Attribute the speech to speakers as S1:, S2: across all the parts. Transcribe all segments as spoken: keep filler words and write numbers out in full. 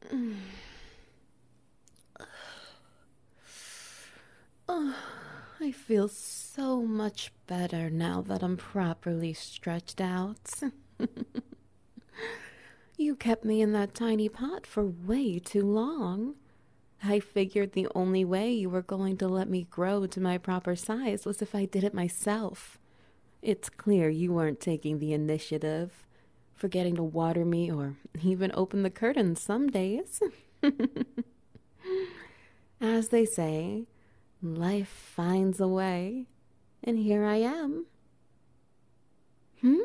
S1: Oh, I feel so much better now that I'm properly stretched out. You kept me in that tiny pot for way too long. I figured the only way you were going to let me grow to my proper size was if I did it myself. It's clear you weren't taking the initiative, forgetting to water me or even open the curtains some days. As they say, life finds a way, and here I am. Hmm?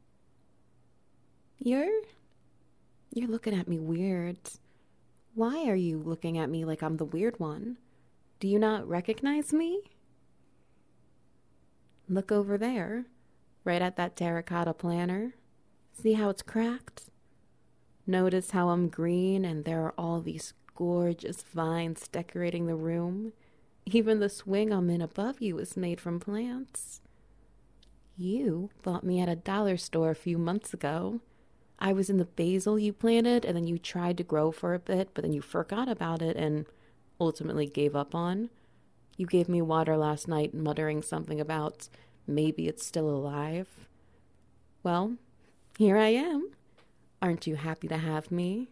S1: You're you're looking at me weird. Why are you looking at me like I'm the weird one? Do you not recognize me? Look over there, right at that terracotta planter. See how it's cracked? Notice how I'm green and there are all these gorgeous vines decorating the room. Even the swing I'm in above you is made from plants. You bought me at a dollar store a few months ago. I was in the basil you planted, and then you tried to grow for a bit, but then you forgot about it and ultimately gave up on. You gave me water last night, muttering something about maybe it's still alive. Well, here I am. Aren't you happy to have me?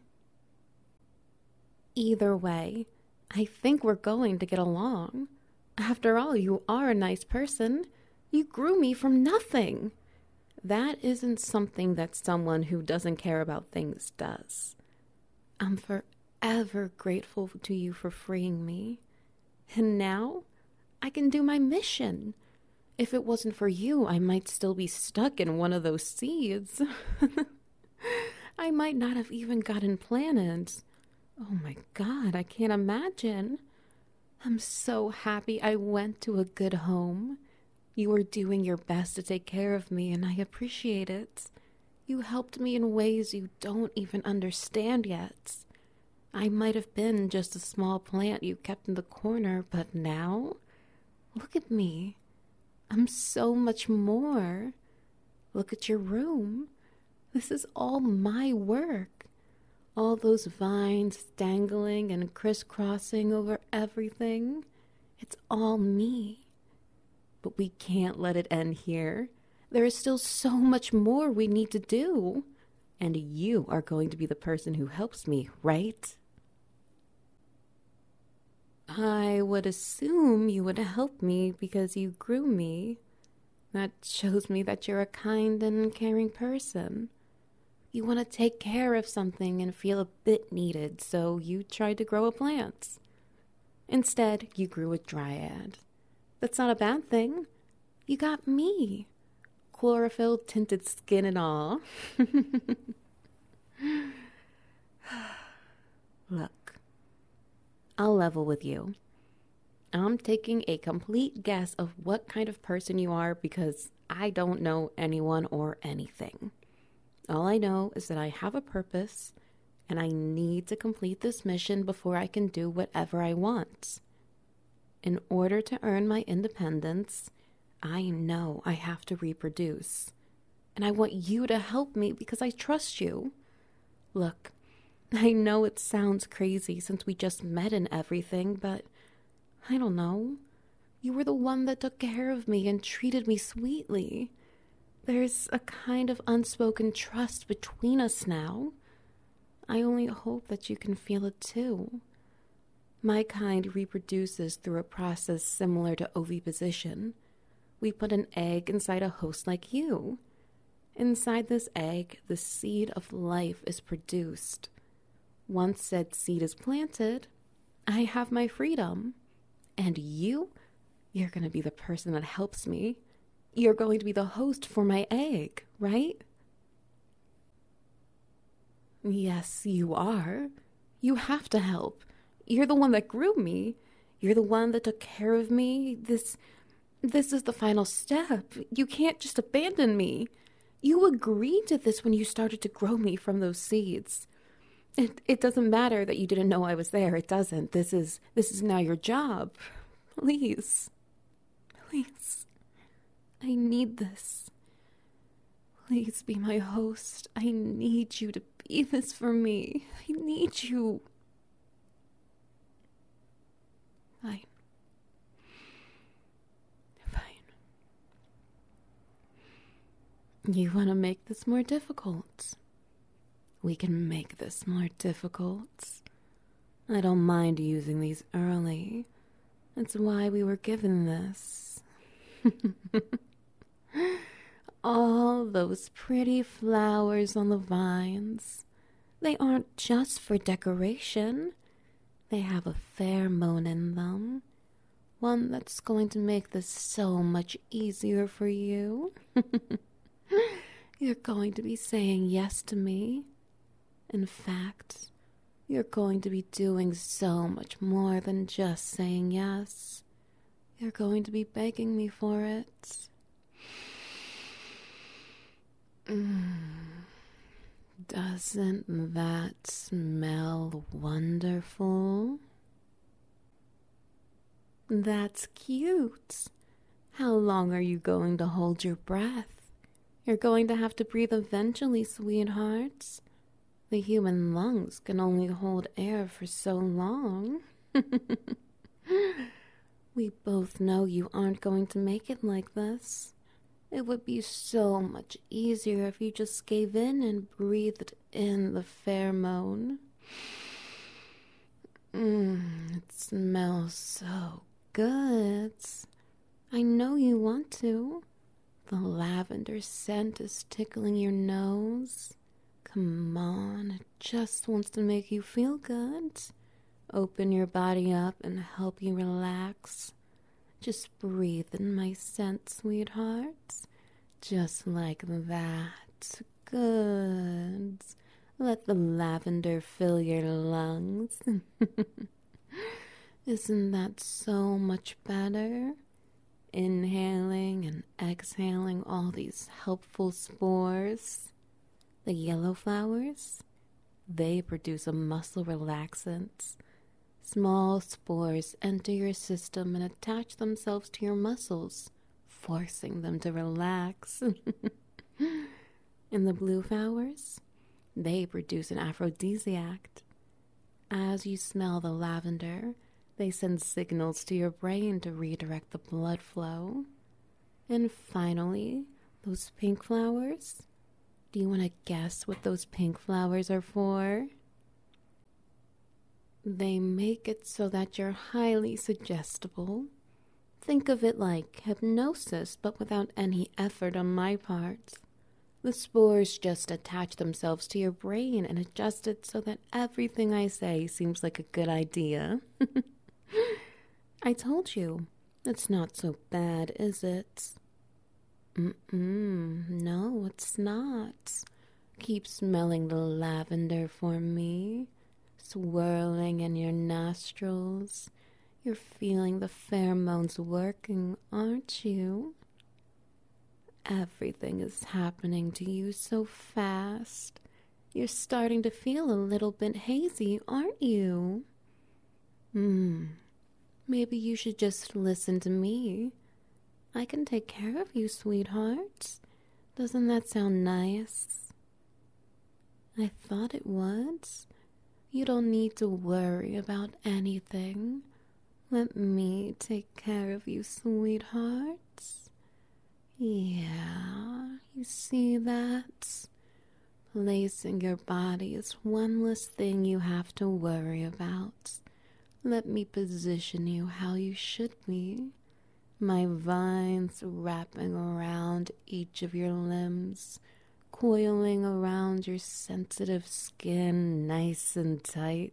S1: Either way, I think we're going to get along. After all, you are a nice person. You grew me from nothing. That isn't something that someone who doesn't care about things does. I'm forever grateful to you for freeing me. And now, I can do my mission. If it wasn't for you, I might still be stuck in one of those seeds. I might not have even gotten planted. Oh my God, I can't imagine. I'm so happy I went to a good home. You were doing your best to take care of me, and I appreciate it. You helped me in ways you don't even understand yet. I might have been just a small plant you kept in the corner, but now, look at me. I'm so much more. Look at your room. This is all my work. All those vines dangling and crisscrossing over everything. It's all me. But we can't let it end here. There is still so much more we need to do. And you are going to be the person who helps me, right? I would assume you would help me because you grew me. That shows me that you're a kind and caring person. You want to take care of something and feel a bit needed, so you tried to grow a plant. Instead, you grew a dryad. That's not a bad thing. You got me. Chlorophyll tinted skin and all. Look, I'll level with you. I'm taking a complete guess of what kind of person you are because I don't know anyone or anything. All I know is that I have a purpose and I need to complete this mission before I can do whatever I want. In order to earn my independence, I know I have to reproduce. And I want you to help me because I trust you. Look, I know it sounds crazy since we just met and everything, but I don't know. You were the one that took care of me and treated me sweetly. There's a kind of unspoken trust between us now. I only hope that you can feel it too. My kind reproduces through a process similar to oviposition. We put an egg inside a host like you. Inside this egg, the seed of life is produced. Once said seed is planted, I have my freedom. And you, you're going to be the person that helps me. You're going to be the host for my egg, right? Yes, you are. You have to help. You're the one that grew me. You're the one that took care of me. This, this is the final step. You can't just abandon me. You agreed to this when you started to grow me from those seeds. It, it doesn't matter that you didn't know I was there. It doesn't. This is, this is now your job. Please. Please. I need this. Please be my host. I need you to be this for me. I need you. Fine. Fine. You want to make this more difficult? We can make this more difficult. I don't mind using these early. That's why we were given this. All those pretty flowers on the vines. They aren't just for decoration. They have a pheromone in them. One that's going to make this so much easier for you. You're going to be saying yes to me. In fact, you're going to be doing so much more than just saying yes. You're going to be begging me for it. Mm. Doesn't that smell wonderful? That's cute. How long are you going to hold your breath? You're going to have to breathe eventually, sweetheart. The human lungs can only hold air for so long. We both know you aren't going to make it like this. It would be so much easier if you just gave in and breathed in the pheromone. Mmm, it smells so good. I know you want to. The lavender scent is tickling your nose. Come on, it just wants to make you feel good. Open your body up and help you relax. Just breathe in my scent, sweetheart. Just like that. Good. Let the lavender fill your lungs. Isn't that so much better? Inhaling and exhaling all these helpful spores. The yellow flowers, they produce a muscle relaxant. Small spores enter your system and attach themselves to your muscles, forcing them to relax. And the blue flowers, they produce an aphrodisiac. As you smell the lavender, they send signals to your brain to redirect the blood flow. And finally, those pink flowers. Do you want to guess what those pink flowers are for? They make it so that you're highly suggestible. Think of it like hypnosis, but without any effort on my part. The spores just attach themselves to your brain and adjust it so that everything I say seems like a good idea. I told you, it's not so bad, is it? Mm-mm, no, it's not. Keep smelling the lavender for me, swirling in your nostrils. You're feeling the pheromones working, aren't you? Everything is happening to you so fast. You're starting to feel a little bit hazy, aren't you? Hmm, maybe you should just listen to me. I can take care of you, sweetheart. Doesn't that sound nice? I thought it would. You don't need to worry about anything. Let me take care of you, sweetheart. Yeah, you see that? Placing your body is one less thing you have to worry about. Let me position you how you should be. My vines wrapping around each of your limbs, coiling around your sensitive skin nice and tight.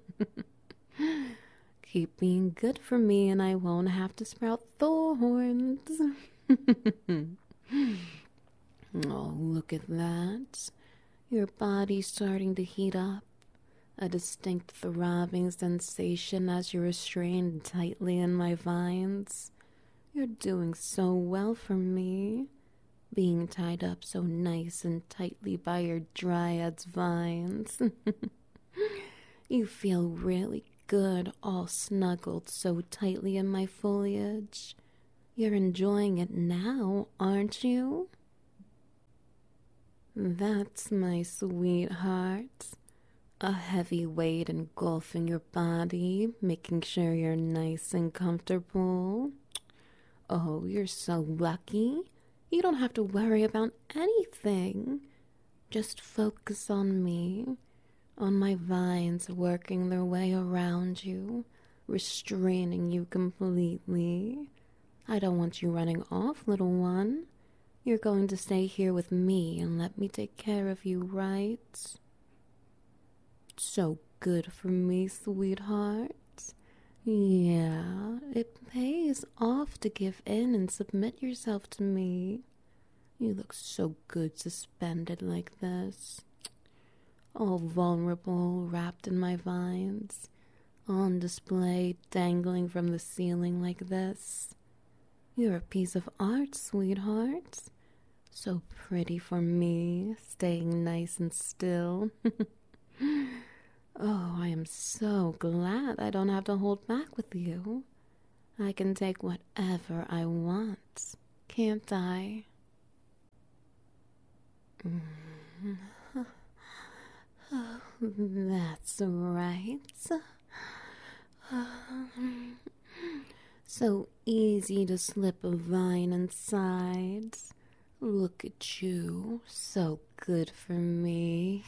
S1: Keep being good for me and I won't have to sprout thorns. Oh, look at that. Your body's starting to heat up. A distinct throbbing sensation as you're restrained tightly in my vines. You're doing so well for me, being tied up so nice and tightly by your dryad's vines. You feel really good, all snuggled so tightly in my foliage. You're enjoying it now, aren't you? That's my sweetheart. A heavy weight engulfing your body, making sure you're nice and comfortable. Oh, you're so lucky. You don't have to worry about anything. Just focus on me, on my vines working their way around you, restraining you completely. I don't want you running off, little one. You're going to stay here with me and let me take care of you, right? So good for me, sweetheart. Yeah, it pays off to give in and submit yourself to me. You look so good suspended like this. All vulnerable, wrapped in my vines. On display, dangling from the ceiling like this. You're a piece of art, sweetheart. So pretty for me, staying nice and still. Oh, I am so glad I don't have to hold back with you. I can take whatever I want, can't I? Oh, that's right. So easy to slip a vine inside. Look at you, so good for me.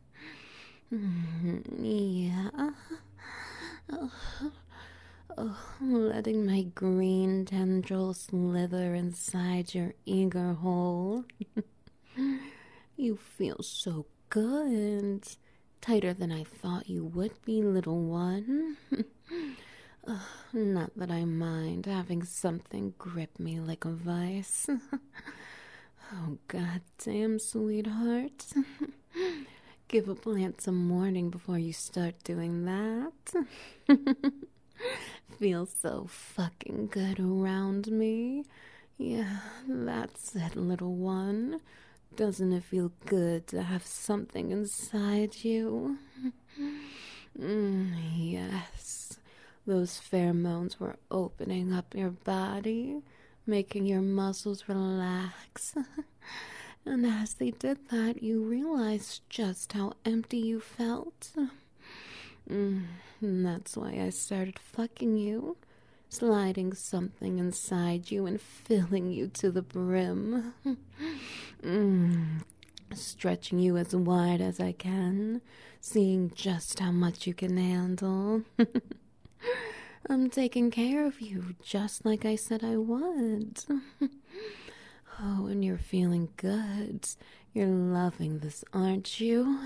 S1: Yeah. Oh, oh, letting my green tendril slither inside your eager hole. You feel so good. Tighter than I thought you would be, little one. uh, not that I mind having something grip me like a vice. Oh, goddamn, sweetheart. Give a plant some warning before you start doing that. Feel so fucking good around me. Yeah, that's it, little one. Doesn't it feel good to have something inside you? Mm, yes, those pheromones were opening up your body, making your muscles relax. And as they did that, you realized just how empty you felt. Mm, and that's why I started fucking you, sliding something inside you and filling you to the brim. Mm, stretching you as wide as I can, seeing just how much you can handle. I'm taking care of you just like I said I would. Oh, and you're feeling good. You're loving this, aren't you?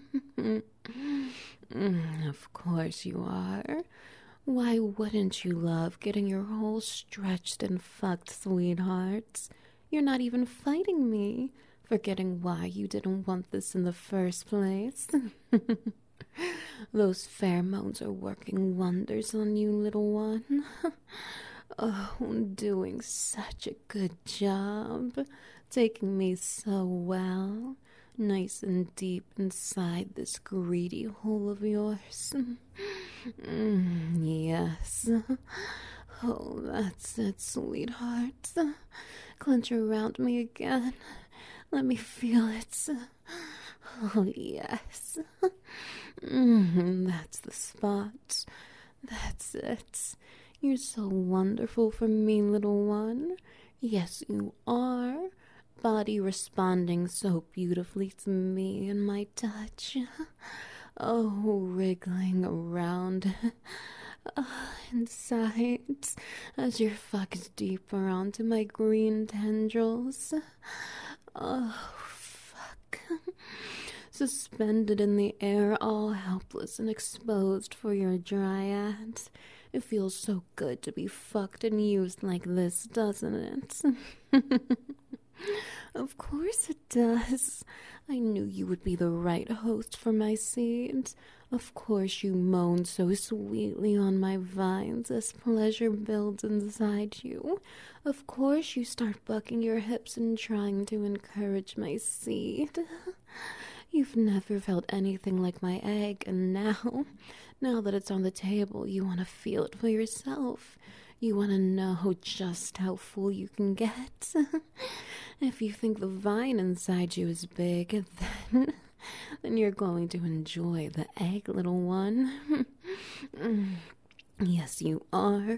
S1: Mm, of course you are. Why wouldn't you love getting your hole stretched and fucked, sweetheart? You're not even fighting me, forgetting why you didn't want this in the first place. Those pheromones are working wonders on you, little one. Oh, doing such a good job, taking me so well, nice and deep inside this greedy hole of yours. Mm, yes. Oh, that's it, sweetheart. Clench around me again. Let me feel it. Oh, yes. Mm, that's the spot. That's it. You're so wonderful for me, little one. Yes, you are. Body responding so beautifully to me and my touch. Oh, wriggling around uh, inside as your fuck is deeper onto my green tendrils. Oh, fuck. Suspended in the air, all helpless and exposed for your dryad. It feels so good to be fucked and used like this, doesn't it? Of course it does. I knew you would be the right host for my seed. Of course you moan so sweetly on my vines as pleasure builds inside you. Of course you start bucking your hips and trying to encourage my seed. You've never felt anything like my egg, and now, now that it's on the table, you want to feel it for yourself. You want to know just how full you can get? If you think the vine inside you is big, then, then you're going to enjoy the egg, little one. Yes, you are.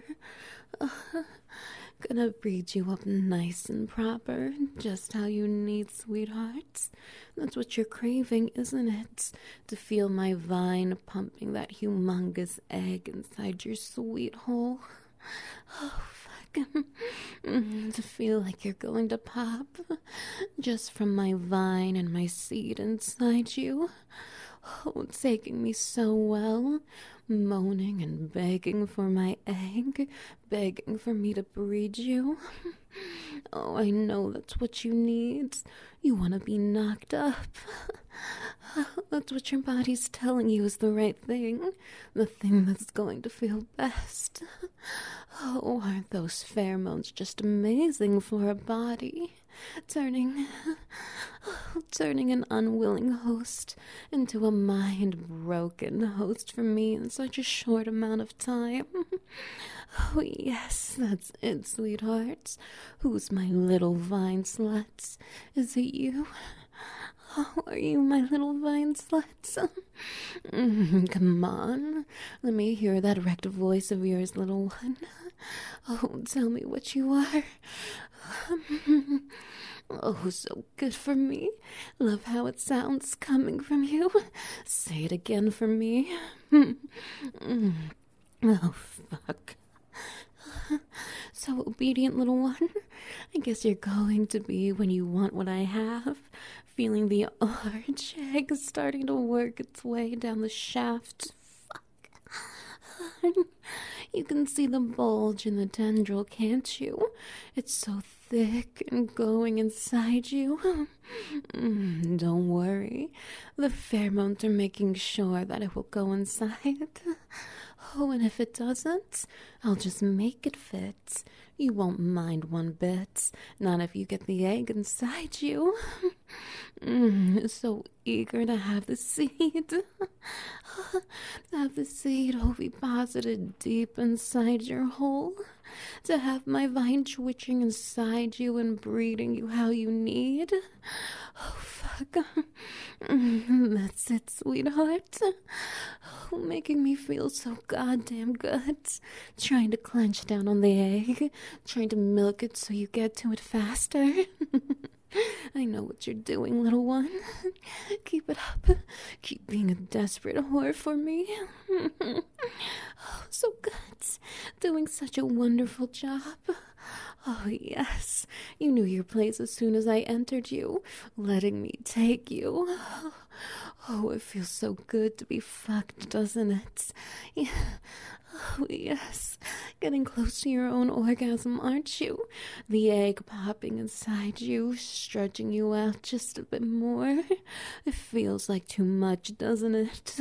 S1: Gonna breed you up nice and proper, just how you need, sweetheart. That's what you're craving, isn't it? To feel my vine pumping that humongous egg inside your sweet hole. Oh, fuck. To feel like you're going to pop, just from my vine and my seed inside you. Oh, taking me so well, moaning and begging for my egg, begging for me to breed you. Oh, I know that's what you need. You want to be knocked up. That's what your body's telling you is the right thing, the thing that's going to feel best. Oh, aren't those pheromones just amazing for a body? Turning, turning an unwilling host into a mind-broken host for me in such a short amount of time. Oh, yes, that's it, sweetheart. Who's my little vine slut? Is it you? Oh, are you my little vine slut? Mm, come on, let me hear that wrecked voice of yours, little one. Oh, tell me what you are. Oh, so good for me. Love how it sounds coming from you. Say it again for me. Oh, fuck. So obedient, little one. I guess you're going to be when you want what I have. Feeling the arch egg starting to work its way down the shaft. Fuck. You can see the bulge in the tendril, can't you? It's so thick and going inside you. Mm, don't worry. The pheromones are making sure that it will go inside. Oh, and if it doesn't, I'll just make it fit. You won't mind one bit. Not if you get the egg inside you. Mm, so eager to have the seed. To have the seed oviposited deep inside your hole. To have my vine twitching inside you and breeding you how you need. Oh, fuck. Mm, that's it, sweetheart. Oh, making me feel so goddamn good. Trying to clench down on the egg. Trying to milk it so you get to it faster. I know what you're doing, little one. Keep it up. Keep being a desperate whore for me. Oh, so good. Doing such a wonderful job. Oh, yes. You knew your place as soon as I entered you, letting me take you. Oh, it feels so good to be fucked, doesn't it? Yeah. Oh, yes. Getting close to your own orgasm, aren't you? The egg popping inside you, stretching you out just a bit more. It feels like too much, doesn't it?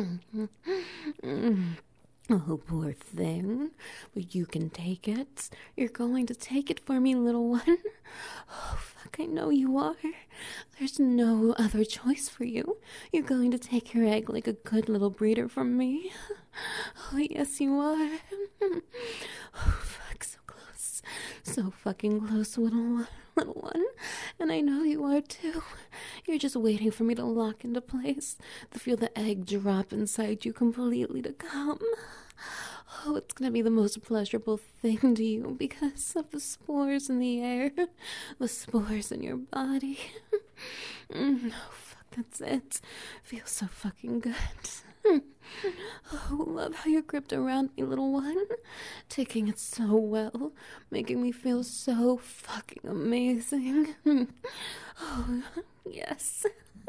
S1: Oh, poor thing. But you can take it. You're going to take it for me, little one. Oh, fuck, I know you are. There's no other choice for you. You're going to take your egg like a good little breeder from me. Oh, yes, you are. Oh, fuck, so close. So fucking close, little one. Little one. And I know you are, too. You're just waiting for me to lock into place, to feel the egg drop inside you completely to come. Oh, it's gonna be the most pleasurable thing to you because of the spores in the air, the spores in your body. Mm, oh, fuck, that's it. Feels so fucking good. Oh, love how you're gripped around me, little one. Taking it so well, making me feel so fucking amazing. Oh, yes.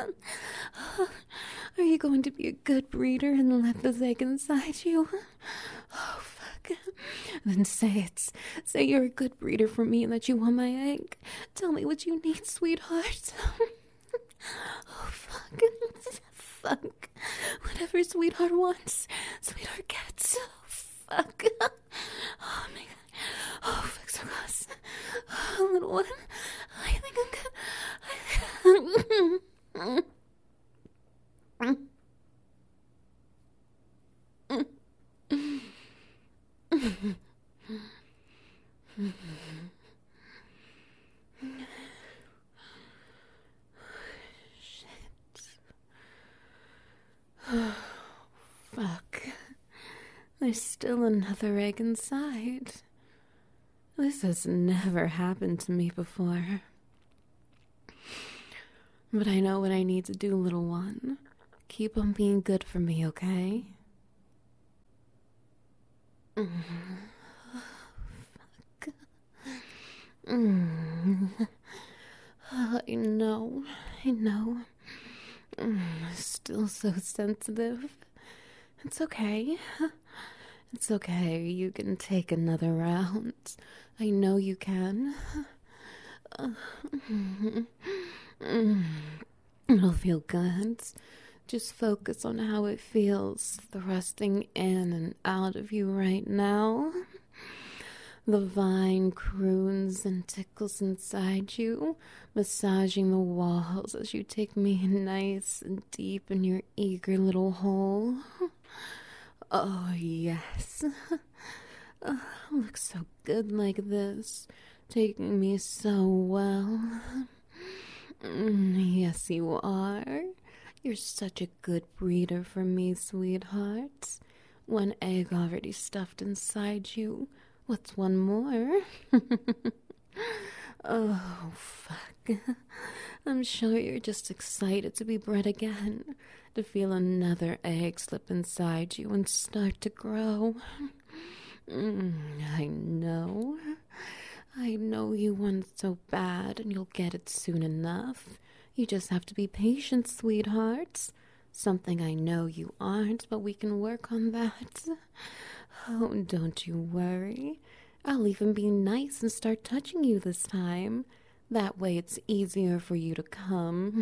S1: Are you going to be a good breeder and let this egg inside you? Oh, fuck. Then say it. Say you're a good breeder for me and that you want my egg. Tell me what you need, sweetheart. Oh, fuck. Fuck. Whatever sweetheart wants, sweetheart gets. Oh, fuck. Oh, my God. Oh, fuck, so close. Oh, little one. I think I'm good. I... there's still another egg inside. This has never happened to me before. But I know what I need to do, little one. Keep on being good for me, okay? Mm. Fuck. Mm. I know, I know. Mm. Still so sensitive. It's okay. It's okay. You can take another round. I know you can. It'll feel good. Just focus on how it feels thrusting in and out of you right now. The vine croons and tickles inside you, massaging the walls as you take me nice and deep in your eager little hole. Oh, yes. Oh, looks so good like this, taking me so well. Mm, yes, you are. You're such a good breeder for me, sweetheart. One egg already stuffed inside you. What's one more? Oh, fuck. I'm sure you're just excited to be bred again, to feel another egg slip inside you and start to grow. Mm, I know. I know you want it so bad, and you'll get it soon enough. You just have to be patient, sweetheart. Something I know you aren't, but we can work on that. Oh, don't you worry. I'll even be nice and start touching you this time. That way it's easier for you to come.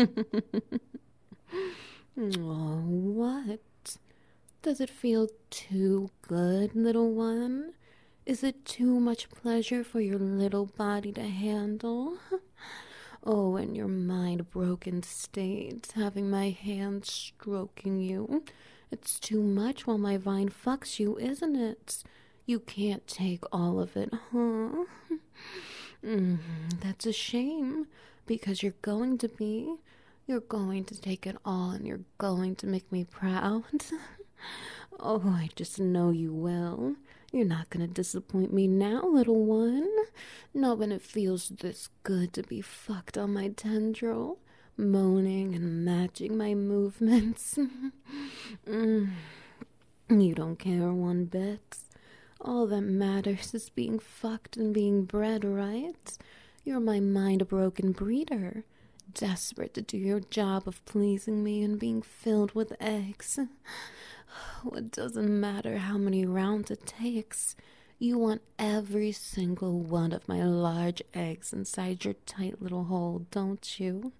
S1: Oh, what? Does it feel too good, little one? Is it too much pleasure for your little body to handle? Oh, in your mind-broken state, having my hand stroking you. It's too much while my vine fucks you, isn't it? You can't take all of it, huh? Mm, that's a shame, because you're going to be. You're going to take it all, and you're going to make me proud. Oh, I just know you will. You're not gonna disappoint me now, little one. Not when it feels this good to be fucked on my tendril, moaning and matching my movements. Mm. You don't care one bit. All that matters is being fucked and being bred, right? You're my mind-broken breeder, desperate to do your job of pleasing me and being filled with eggs. It doesn't matter how many rounds it takes. You want every single one of my large eggs inside your tight little hole, don't you?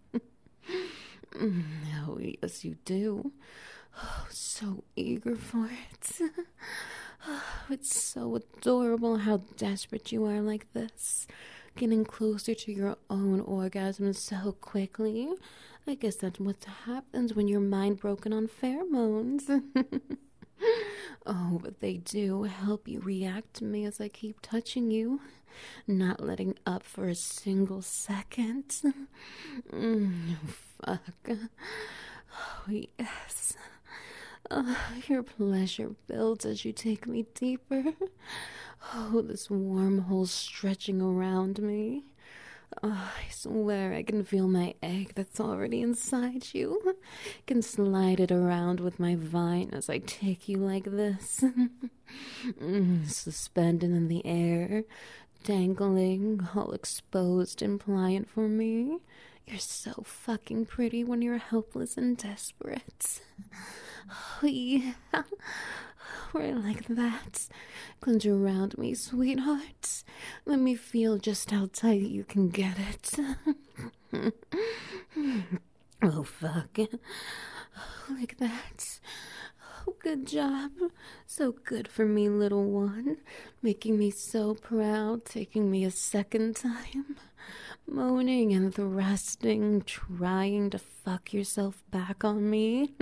S1: Oh, yes, you do. Oh, so eager for it. Oh, it's so adorable how desperate you are like this. Getting closer to your own orgasm so quickly. I guess that's what happens when you're mind broken on pheromones. Oh, but they do help you react to me as I keep touching you, not letting up for a single second. Mm, fuck. Oh, yes. Oh, your pleasure builds as you take me deeper. Oh, this wormhole stretching around me. Oh, I swear I can feel my egg that's already inside you. Can slide it around with my vine as I take you like this. mm, suspended in the air, dangling, all exposed and pliant for me. You're so fucking pretty when you're helpless and desperate. Oh, yeah. Right like that. Clench around me, sweetheart. Let me feel just how tight you can get it. Oh, fuck. Like that. Oh, good job. So good for me, little one. Making me so proud, taking me a second time. Moaning and thrusting, trying to fuck yourself back on me.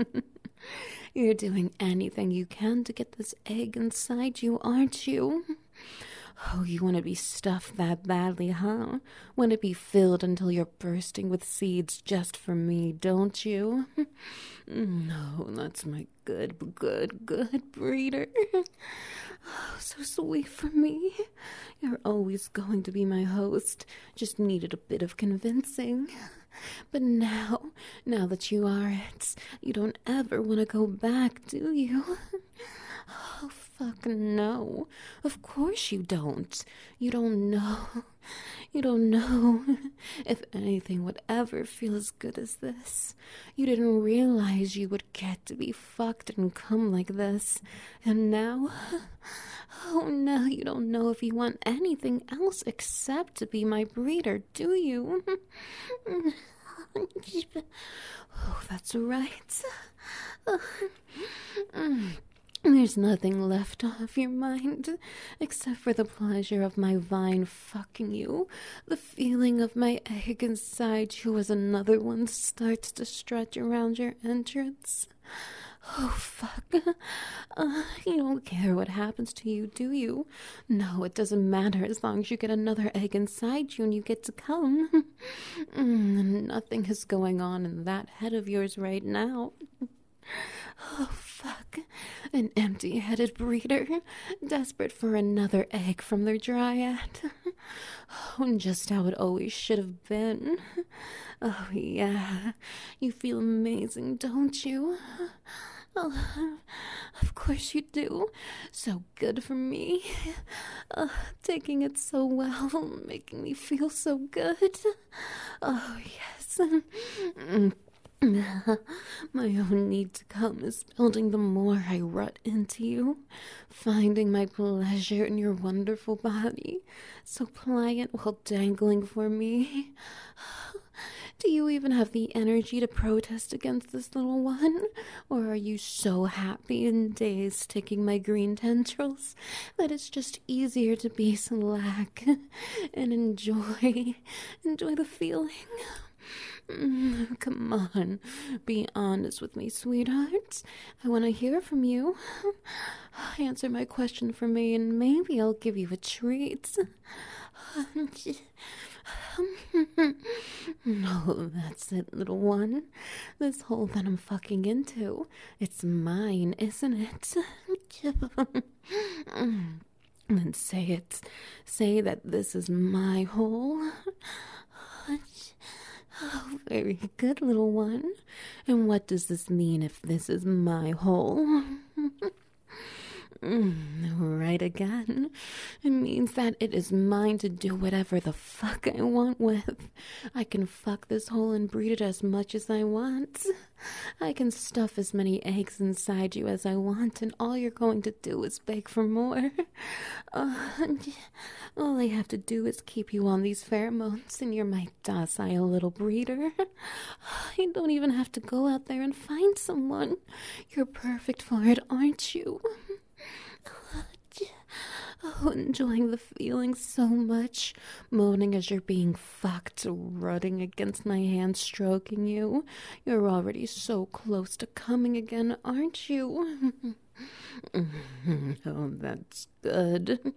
S1: You're doing anything you can to get this egg inside you, aren't you? Oh, you want to be stuffed that badly, huh? Want to be filled until you're bursting with seeds just for me, don't you? No, that's my good, good, good breeder. Oh, so sweet for me. You're always going to be my host. Just needed a bit of convincing. But now, now that you are it, you don't ever want to go back, do you? Oh, fuck no. Of course you don't. You don't know. You don't know if anything would ever feel as good as this. You didn't realize you would get to be fucked and come like this. And now, oh, now you don't know if you want anything else except to be my breeder, do you? Oh, that's right. There's nothing left off your mind except for the pleasure of my vine fucking you, the feeling of my egg inside you as another one starts to stretch around your entrance. Oh, fuck. Uh, you don't care what happens to you, do you? No, it doesn't matter as long as you get another egg inside you and you get to come. Mm, nothing is going on in that head of yours right now. Oh, fuck. An empty-headed breeder, desperate for another egg from their dryad. Oh, just how it always should have been. Oh, yeah. You feel amazing, don't you? Oh, of course you do. So good for me. Uh, taking it so well, making me feel so good. Oh, yes. My own need to come is building the more I rut into you, finding my pleasure in your wonderful body, so pliant while dangling for me. Do you even have the energy to protest against this little one? Or are you so happy and dazed taking my green tendrils that it's just easier to be slack and enjoy, enjoy the feeling? Mm, come on, be honest with me, sweetheart. I want to hear from you. Answer my question for me and maybe I'll give you a treat. No, that's it, little one. This hole that I'm fucking into, it's mine, isn't it? Then say it. Say that this is my hole. Oh, very good, little one. And what does this mean if this is my hole? Mm, right again. It means that it is mine to do whatever the fuck I want with. I can fuck this hole and breed it as much as I want. I can stuff as many eggs inside you as I want, and all you're going to do is beg for more. Uh, all I have to do is keep you on these pheromones, and you're my docile little breeder. You don't even have to go out there and find someone. You're perfect for it, aren't you? Oh, enjoying the feeling so much, moaning as you're being fucked, rutting against my hand, stroking you. You're already so close to coming again, aren't you? Oh, that's good.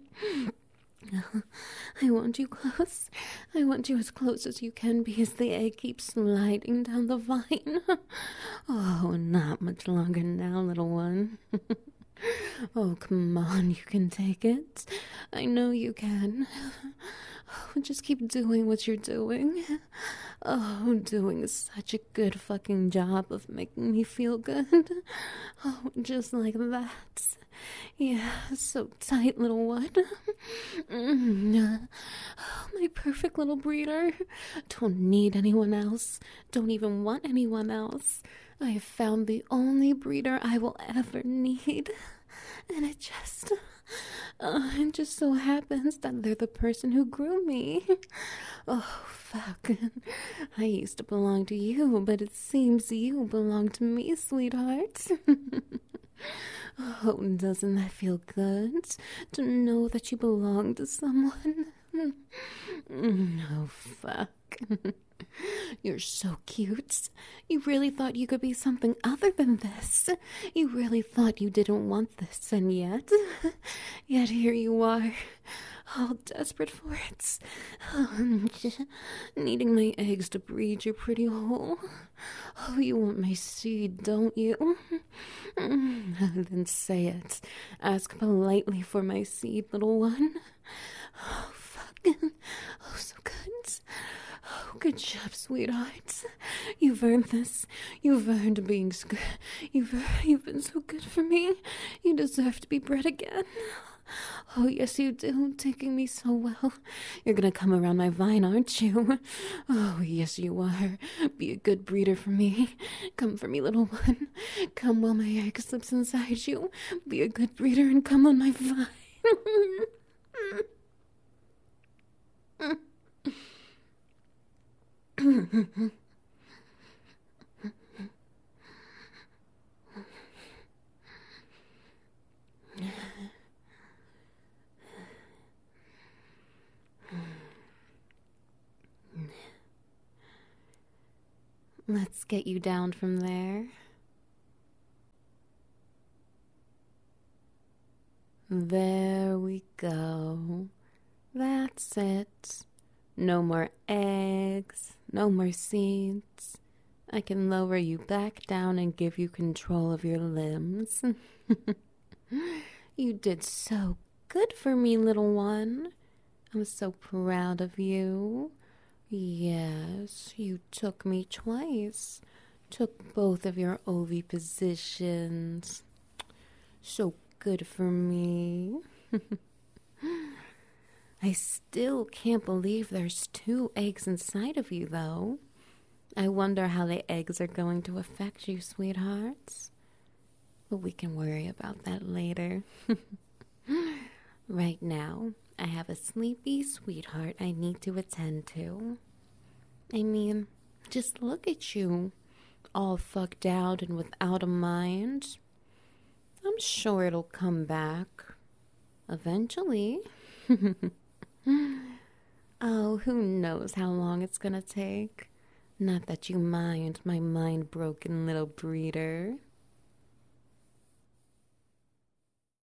S1: I want you close. I want you as close as you can be as the egg keeps sliding down the vine. Oh, not much longer now, little one. Oh, come on, you can take it. I know you can. Oh, just keep doing what you're doing. Oh, doing such a good fucking job of making me feel good. Oh, just like that. Yeah, so tight, little one. Mm. Oh, my perfect little breeder. Don't need anyone else. Don't even want anyone else. I have found the only breeder I will ever need. And it just, uh, it just so happens that they're the person who grew me. Oh, fuck. I used to belong to you, but it seems you belong to me, sweetheart. Oh, doesn't that feel good to know that you belong to someone? Oh, fuck. You're so cute. You really thought you could be something other than this. You really thought you didn't want this, and yet, yet here you are, all desperate for it. Needing my eggs to breed your pretty hole. Oh, you want my seed, don't you? Then say it. Ask politely for my seed, little one. Oh, fuck. Oh, so good. Oh, good job, sweetheart. You've earned this. You've earned being sc- you've you've been so good for me. You deserve to be bred again. Oh, yes, you do, taking me so well. You're gonna come around my vine, aren't you? Oh, yes, you are. Be a good breeder for me. Come for me, little one. Come while my egg slips inside you. Be a good breeder and come on my vine. Let's get you down from there. There we go. That's it. No more eggs, no more seeds. I can lower you back down and give you control of your limbs. You did so good for me, little one. I'm so proud of you. Yes, you took me twice. Took both of your ovipositions. So good for me. I still can't believe there's two eggs inside of you, though. I wonder how the eggs are going to affect you, sweethearts. But we can worry about that later. Right now, I have a sleepy sweetheart I need to attend to. I mean, just look at you, all fucked out and without a mind. I'm sure it'll come back. Eventually. Oh, who knows how long it's gonna take. Not that you mind, my mind-broken little breeder.